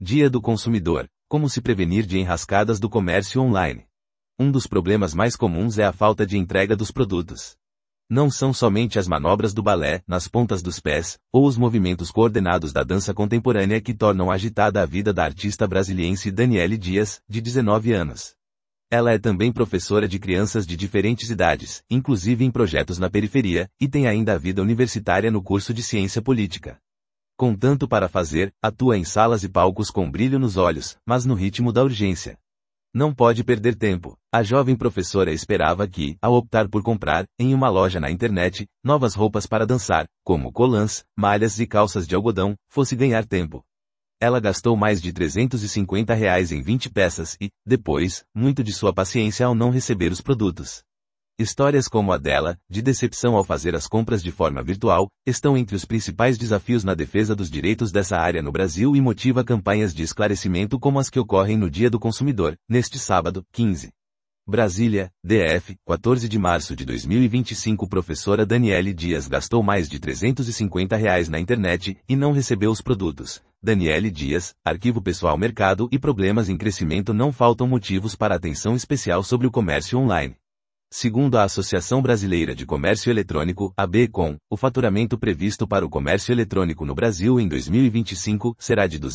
Dia do Consumidor. Como se prevenir de enrascadas do comércio online? Um dos problemas mais comuns é a falta de entrega dos produtos. Não são somente as manobras do balé, nas pontas dos pés, ou os movimentos coordenados da dança contemporânea que tornam agitada a vida da artista brasiliense Daniele Dias, de 19 anos. Ela é também professora de crianças de diferentes idades, inclusive em projetos na periferia, e tem ainda a vida universitária no curso de Ciência Política. Com tanto para fazer, atua em salas e palcos com brilho nos olhos, mas no ritmo da urgência. Não pode perder tempo. A jovem professora esperava que, ao optar por comprar, em uma loja na internet, novas roupas para dançar, como colãs, malhas e calças de algodão, fosse ganhar tempo. Ela gastou mais de R$350 em 20 peças e, depois, muito de sua paciência ao não receber os produtos. Histórias como a dela, de decepção ao fazer as compras de forma virtual, estão entre os principais desafios na defesa dos direitos dessa área no Brasil e motiva campanhas de esclarecimento como as que ocorrem no Dia do Consumidor, neste sábado, 15. Brasília, DF, 14 de março de 2025. Professora Daniele Dias gastou mais de R$350 na internet e não recebeu os produtos. Daniele Dias, arquivo pessoal. Mercado e problemas em crescimento. Não faltam motivos para atenção especial sobre o comércio online. Segundo a Associação Brasileira de Comércio Eletrônico, ABECOM, o faturamento previsto para o comércio eletrônico no Brasil em 2025 será de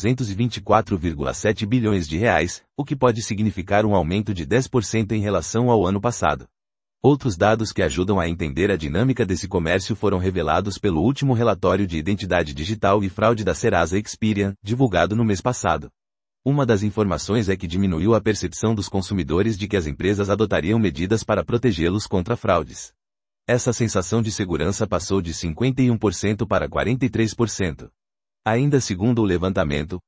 R$224,7 bilhões, o que pode significar um aumento de 10% em relação ao ano passado. Outros dados que ajudam a entender a dinâmica desse comércio foram revelados pelo último relatório de identidade digital e fraude da Serasa Experian, divulgado no mês passado. Uma das informações é que diminuiu a percepção dos consumidores de que as empresas adotariam medidas para protegê-los contra fraudes. Essa sensação de segurança passou de 51% para 43%. Ainda segundo o levantamento,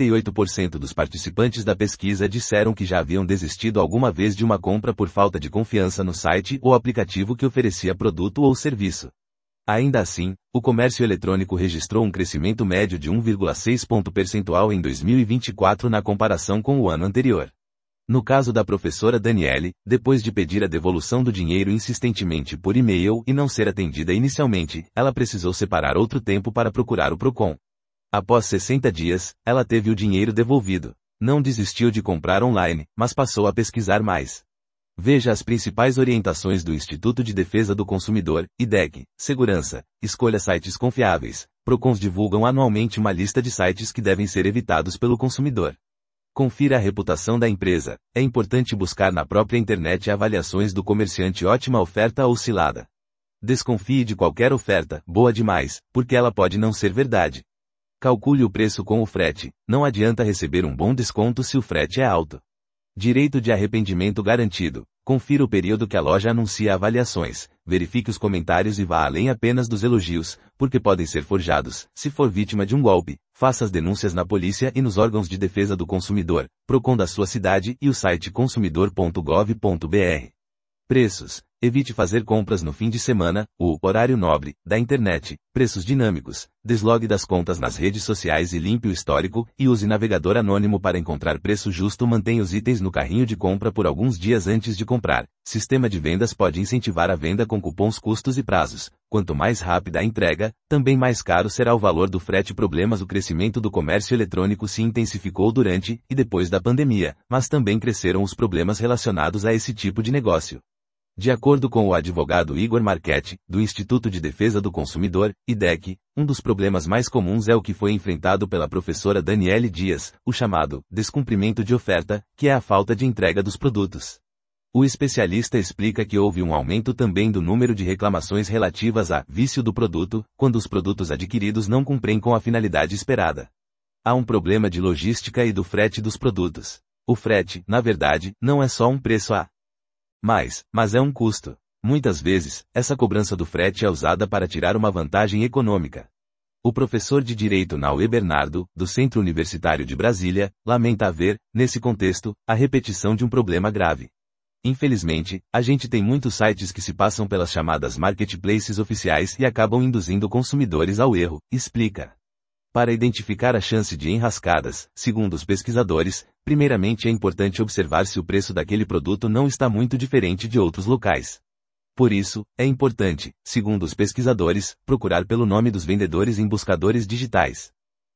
48% dos participantes da pesquisa disseram que já haviam desistido alguma vez de uma compra por falta de confiança no site ou aplicativo que oferecia produto ou serviço. Ainda assim, o comércio eletrônico registrou um crescimento médio de 1,6 ponto percentual em 2024 na comparação com o ano anterior. No caso da professora Daniele, depois de pedir a devolução do dinheiro insistentemente por e-mail e não ser atendida inicialmente, ela precisou separar outro tempo para procurar o Procon. Após 60 dias, ela teve o dinheiro devolvido. Não desistiu de comprar online, mas passou a pesquisar mais. Veja as principais orientações do Instituto de Defesa do Consumidor, IDEC. Segurança. Escolha sites confiáveis. Procons divulgam anualmente uma lista de sites que devem ser evitados pelo consumidor. Confira a reputação da empresa. É importante buscar na própria internet avaliações do comerciante. Ótima oferta ou cilada. Desconfie de qualquer oferta, boa demais, porque ela pode não ser verdade. Calcule o preço com o frete. Não adianta receber um bom desconto se o frete é alto. Direito de arrependimento garantido. Confira o período que a loja anuncia avaliações, verifique os comentários e vá além apenas dos elogios, porque podem ser forjados. Se for vítima de um golpe, faça as denúncias na polícia e nos órgãos de defesa do consumidor, Procon da sua cidade e o site consumidor.gov.br. Preços. Evite fazer compras no fim de semana, o horário nobre, da internet. Preços dinâmicos. Deslogue das contas nas redes sociais e limpe o histórico, e use navegador anônimo para encontrar preço justo. Mantenha os itens no carrinho de compra por alguns dias antes de comprar. Sistema de vendas pode incentivar a venda com cupons, custos e prazos. Quanto mais rápida a entrega, também mais caro será o valor do frete. Problemas. O crescimento do comércio eletrônico se intensificou durante e depois da pandemia, mas também cresceram os problemas relacionados a esse tipo de negócio. De acordo com o advogado Igor Marchetti, do Instituto de Defesa do Consumidor, IDEC, um dos problemas mais comuns é o que foi enfrentado pela professora Daniele Dias, o chamado descumprimento de oferta, que é a falta de entrega dos produtos. O especialista explica que houve um aumento também do número de reclamações relativas a vício do produto, quando os produtos adquiridos não cumprem com a finalidade esperada. Há um problema de logística e do frete dos produtos. O frete, na verdade, não é só um preço a mas é um custo. Muitas vezes, essa cobrança do frete é usada para tirar uma vantagem econômica. O professor de Direito Naue Bernardo, do Centro Universitário de Brasília, lamenta haver, nesse contexto, a repetição de um problema grave. Infelizmente, a gente tem muitos sites que se passam pelas chamadas marketplaces oficiais e acabam induzindo consumidores ao erro, explica. Para identificar a chance de enrascadas, segundo os pesquisadores, primeiramente é importante observar se o preço daquele produto não está muito diferente de outros locais. Por isso, é importante, segundo os pesquisadores, procurar pelo nome dos vendedores em buscadores digitais.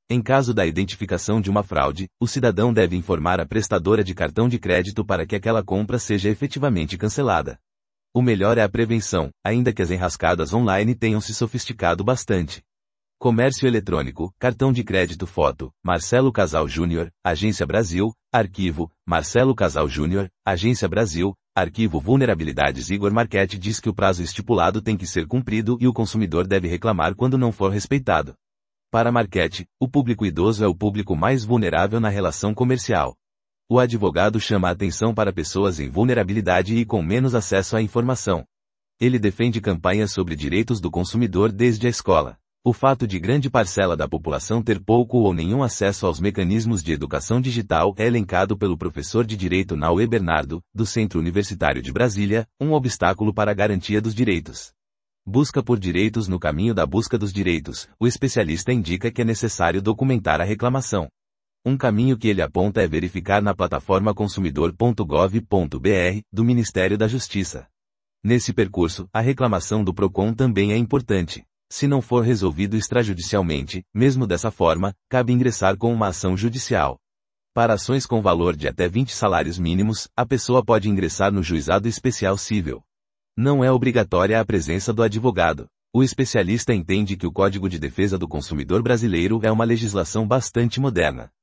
Em caso da identificação de uma fraude, o cidadão deve informar a prestadora de cartão de crédito para que aquela compra seja efetivamente cancelada. O melhor é a prevenção, ainda que as enrascadas online tenham se sofisticado bastante. Comércio eletrônico, cartão de crédito foto, Marcelo Casal Júnior, Agência Brasil, arquivo, Marcelo Casal Júnior, Agência Brasil, arquivo vulnerabilidades. Igor Marchetti diz que o prazo estipulado tem que ser cumprido e o consumidor deve reclamar quando não for respeitado. Para Marchetti, o público idoso é o público mais vulnerável na relação comercial. O advogado chama a atenção para pessoas em vulnerabilidade e com menos acesso à informação. Ele defende campanhas sobre direitos do consumidor desde a escola. O fato de grande parcela da população ter pouco ou nenhum acesso aos mecanismos de educação digital é elencado pelo professor de Direito Naue Bernardo, do Centro Universitário de Brasília, um obstáculo para a garantia dos direitos. Busca por direitos. No caminho da busca dos direitos, o especialista indica que é necessário documentar a reclamação. Um caminho que ele aponta é verificar na plataforma consumidor.gov.br, do Ministério da Justiça. Nesse percurso, a reclamação do PROCON também é importante. Se não for resolvido extrajudicialmente, mesmo dessa forma, cabe ingressar com uma ação judicial. Para ações com valor de até 20 salários mínimos, a pessoa pode ingressar no Juizado Especial Cível. Não é obrigatória a presença do advogado. O especialista entende que o Código de Defesa do Consumidor brasileiro é uma legislação bastante moderna.